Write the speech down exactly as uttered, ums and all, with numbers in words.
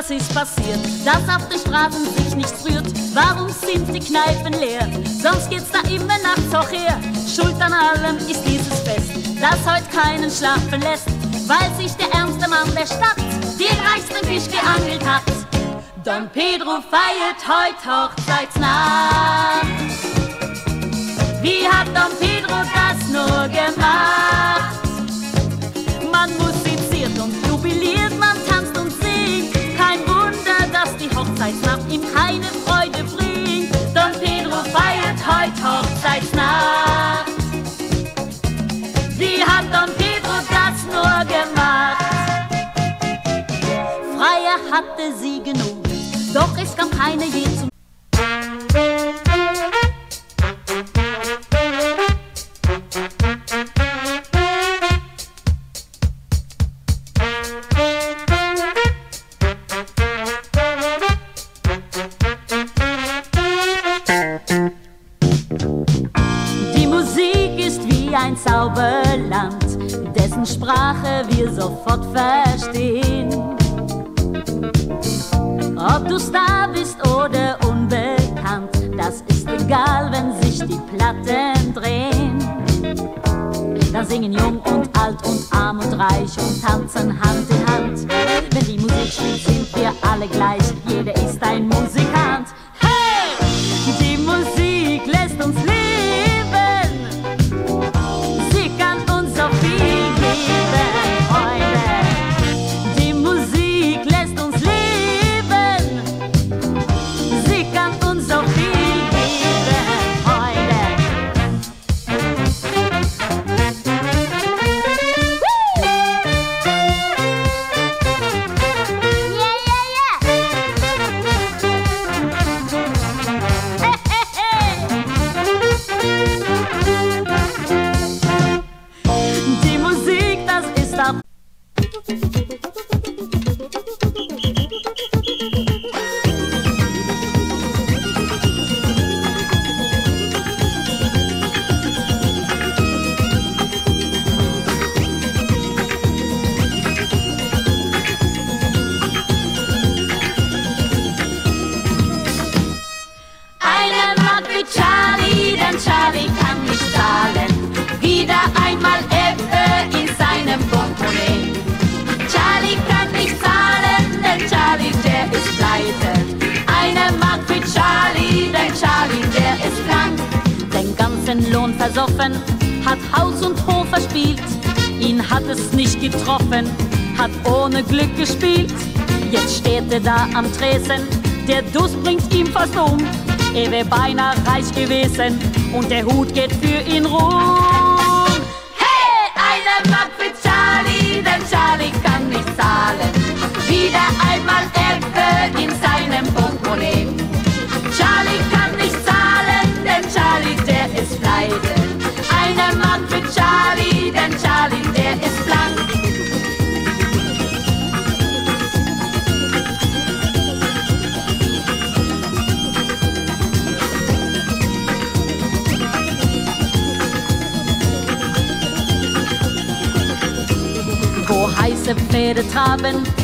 Was ist passiert, dass auf den Straßen sich nichts rührt? Warum sind die Kneipen leer? Sonst geht's da immer nachts auch her. Schuld an allem ist dieses Fest, das heute keinen schlafen lässt, weil sich der ärmste Mann der Stadt den reichsten Fisch geangelt hat. Don Pedro feiert heut Hochzeitsnacht. Wie hat Don Pedro das nur gemacht? Man musiziert und jubiliert, man tanzt und singt. Kein Wunder, dass die Hochzeitsnacht ihm keine Freude bringt. Don Pedro feiert heut Hochzeitsnacht. Wie hat Don Pedro das nur gemacht? Freier hatte sie genug, doch es kam keine je zum. Die Musik ist wie ein Zauberland, dessen Sprache wir sofort verstehen. Ob du Star bist oder unbekannt, das ist egal, wenn sich die Platten drehen. Dann singen jung und alt und arm und reich und tanzen Hand in Hand. Wenn die Musik spielt, sind wir alle gleich, jeder ist ein Musikant. Hey! Die Musik lässt uns leben, sie kann uns so viel geben, Freunde. Die Musik lässt uns leben, sie kann uns so viel geben, Freunde. Yeah, yeah, yeah. Hey, hey, hey. Die Musik, das ist auch. Einer mag wie Charlie, denn Charlie kann nicht zahlen. Wieder einmal Äpfel in seinem Portemonnaie. Charlie kann nicht zahlen, denn Charlie, der ist pleite. Einer mag wie Charlie, denn Charlie, der ist krank. Den ganzen Lohn versoffen, hat Haus und Hof verspielt. Ihn hat es nicht getroffen, hat ohne Glück gespielt. Jetzt steht er da am Tresen, der Durst bringt ihm fast um. Er wär beinahe reich gewesen und der Hut geht für ihn rum. Hey, einer mag für Charlie, denn Charlie kann nicht zahlen. Wieder einmal Äpfel in seinem Portemonnaie. Charlie kann nicht zahlen, denn Charlie, der ist pleite. Einer mag für Charlie, denn Charlie, der ist blank. Wo heiße Pferde traben,